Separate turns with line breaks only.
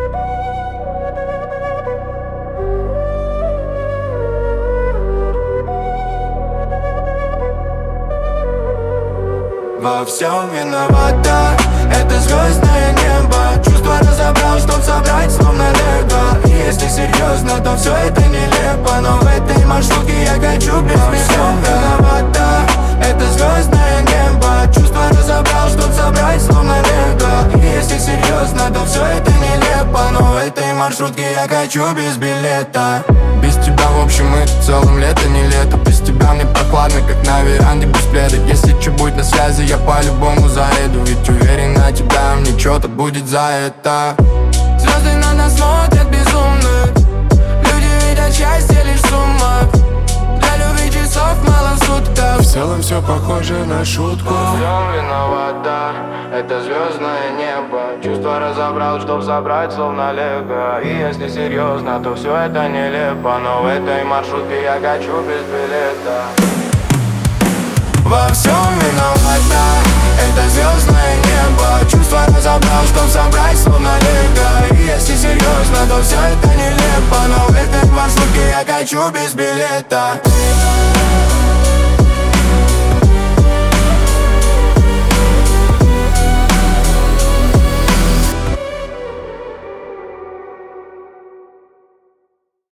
Во всем виновата это звездное небо. Чувства разобрал, чтоб собрать словно лего. И если серьезно, то все это нелепо. Но в этой маршрутке я качу без билета. Во всем виновата это звездное небо. Чувства разобрал, чтоб собрать словно лего. И если серьезно, то все это нелепо. Но в этой маршрутке я качу без билета. Без тебя, в общем, и в целом лето не лето. Без тебя мне прохладно, как на веранде без пледа. Если чё будет на связи, я по-любому заеду. Ведь уверен на тебя, мне чё-то будет за это.
Звезды на нас смотрят безумно. Люди видят счастье лишь в суммах. Для любви часов мало в сутках.
В целом все похоже на шутку.
Во всем виновата это звездное небо. Чувства разобрал, чтоб забрать словно лего. И если серьезно, то все это нелепо. Но в этой маршрутке я качу без билета.
Во всем виновата это звездное небо. Чувства разобрал, чтоб собрать словно лего. И если серьезно, то все это нелепо. Но в этой маршрутке я качу без билета.